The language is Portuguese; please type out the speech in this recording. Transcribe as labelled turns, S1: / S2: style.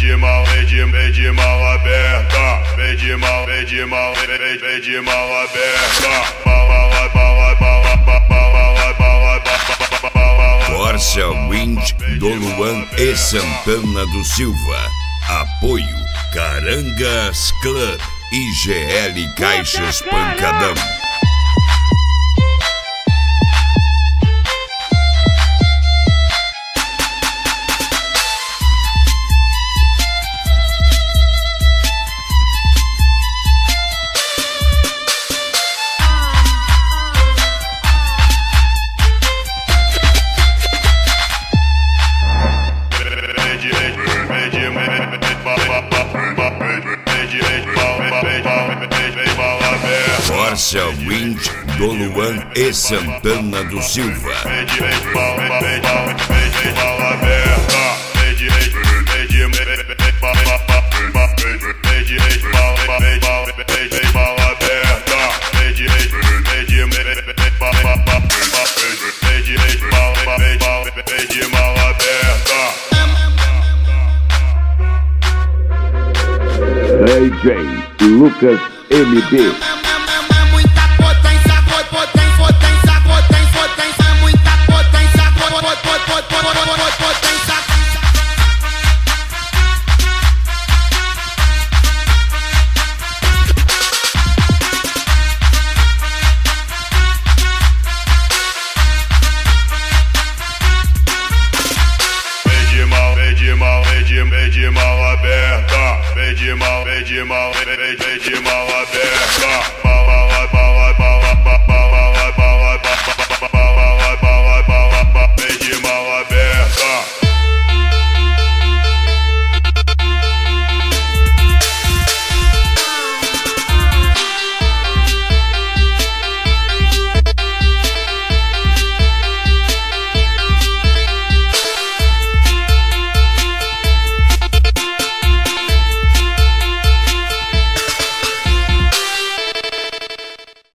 S1: de mal aberta, vem de mal aberta.
S2: Corsa Wind do Luan e Santana do Silva. Apoio Carangas Club e GL Caixas Pancadão. Corsa Wind do Luan e Santana do Silva.
S3: DJ Lucas MD.
S1: De mal aberta, vem de mal aberta.